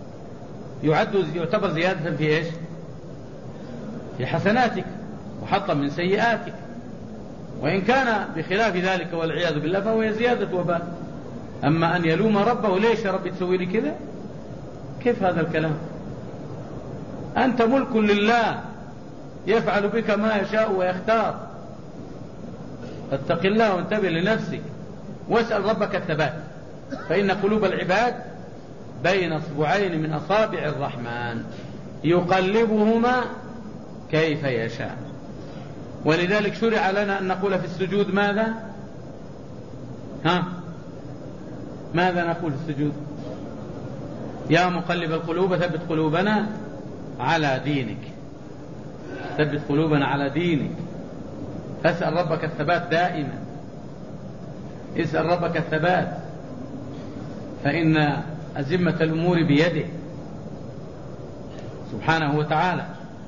يعتبر زيادة في إيش؟ في حسناتك وحطا من سيئاتك، وإن كان بخلاف ذلك والعياذ بالله فهو زيادة وباء. أما أن يلوم ربه ليش يا ربي تسوي لي كذا؟ كيف هذا الكلام؟ أنت ملك لله يفعل بك ما يشاء ويختار، فاتق الله وانتبه لنفسك واسأل ربك الثبات، فإن قلوب العباد بين اصبعين من أصابع الرحمن يقلبهما كيف يشاء. ولذلك شرع لنا أن نقول في السجود ماذا؟ ماذا نقول في السجود؟ يا مقلب القلوب ثبت قلوبنا على دينك، ثبت قلوبنا على دينك. فاسأل ربك الثبات دائما، اسأل ربك الثبات، فإن أزمة الأمور بيده سبحانه وتعالى.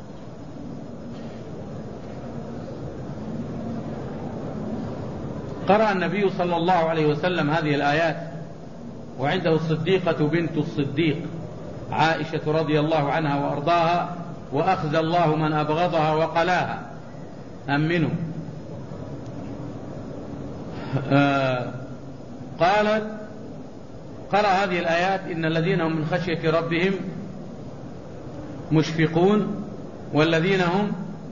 قرأ النبي صلى الله عليه وسلم هذه الآيات وعنده الصديقة بنت الصديق عائشة رضي الله عنها وأرضاها، وأخزى الله من أبغضها وقلاها. أمنوا. قالت قرأ هذه الآيات: إن الذين هم من خشية ربهم مشفقون، والذين هم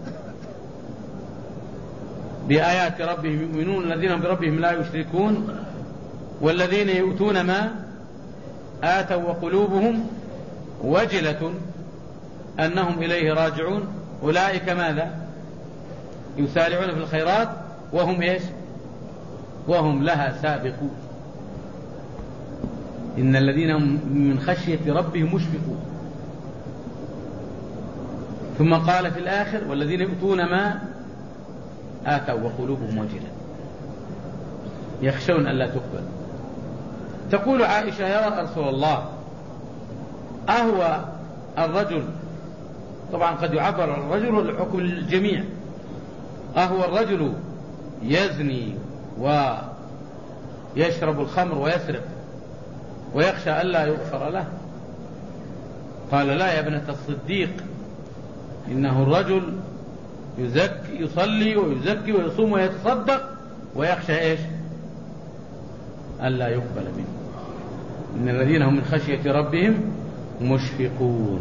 بآيات ربهم يؤمنون، الذين هم بربهم لا يشركون، والذين يؤتون ما آتوا وقلوبهم وجلة أنهم إليه راجعون، أولئك ماذا؟ يسارعون في الخيرات وهم إيش؟ وهم لها سابقون. إن الذين هم من خشية ربهم مشفقون. ثم قال في الآخر: والذين يؤتون ما آتوا وقلوبهم وجلة يخشون ألا تقبل. تقول عائشة: يا رسول الله، أهو الرجل، طبعا قد يعبر الرجل لحكم الجميع، أهو الرجل يزني ويشرب الخمر ويسرق ويخشى ألا يغفر له؟ قال: لا يا ابنة الصديق، إنه الرجل يصلي ويزكي ويصوم ويتصدق ويخشى إيش؟ ألا يقبل منه. إن الذين هم من خشية ربهم مشفقون.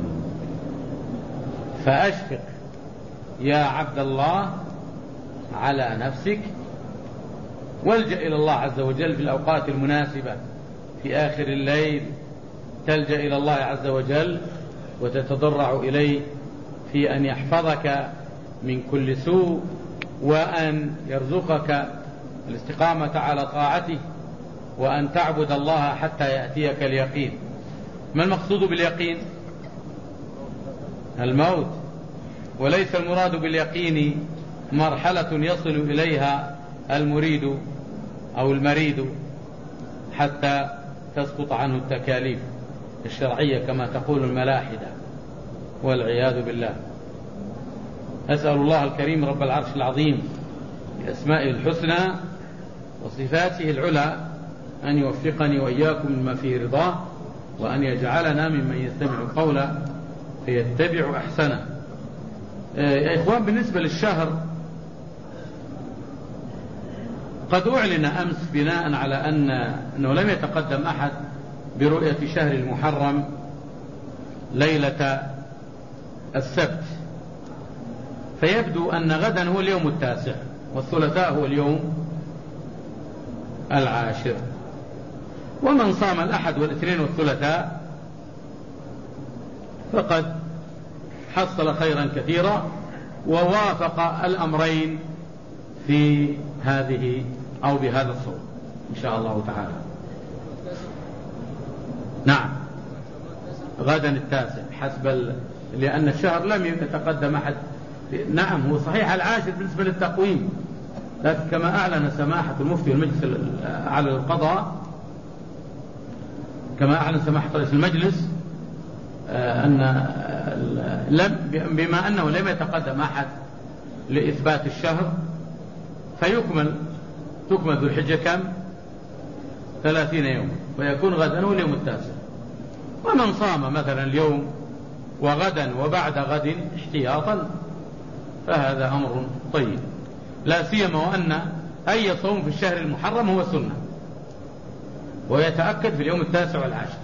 فأشفق يا عبد الله على نفسك، والجأ إلى الله عز وجل في الأوقات المناسبة. في آخر الليل تلجأ إلى الله عز وجل وتتضرع إليه في أن يحفظك من كل سوء، وأن يرزقك الاستقامة على طاعته، وأن تعبد الله حتى يأتيك اليقين. ما المقصود باليقين؟ الموت. وليس المراد باليقين مرحلة يصل إليها المريد أو المريد حتى تسقط عنه التكاليف الشرعية كما تقول الملاحدة والعياذ بالله. أسأل الله الكريم رب العرش العظيم بأسمائه الحسنى وصفاته العلى أن يوفقني وإياكم لما فيه رضاه، وأن يجعلنا ممن يستمع القول فيتبع أحسنه. يا إخوان، بالنسبة للشهر، قد أعلن أمس بناء على أنه لم يتقدم أحد برؤية شهر المحرم ليلة السبت، فيبدو أن غدا هو اليوم 9، والثلاثاء هو اليوم 10. ومن صام الأحد والاثنين والثلاثاء فقد حصل خيرا كثيرا ووافق الأمرين في هذه أو بهذا الصوم إن شاء الله تعالى. نعم، غدا 9 حسب لأن الشهر لم يتقدم أحد. نعم، هو صحيح 10 بالنسبة للتقويم، لكن كما أعلن سماحة المفتي والمجلس على القضاء، كما أعلن سماحة رئيس المجلس أن بما أنه لم يتقدم أحد لإثبات الشهر، تكمل ذو الحجة كم؟ 30 يوما، ويكون غدا هو اليوم التاسع. ومن صام مثلا اليوم وغدا وبعد غد احتياطا فهذا أمر طيب، لا سيما وأن أي صوم في الشهر المحرم هو سنة، ويتأكد في اليوم التاسع والعاشر.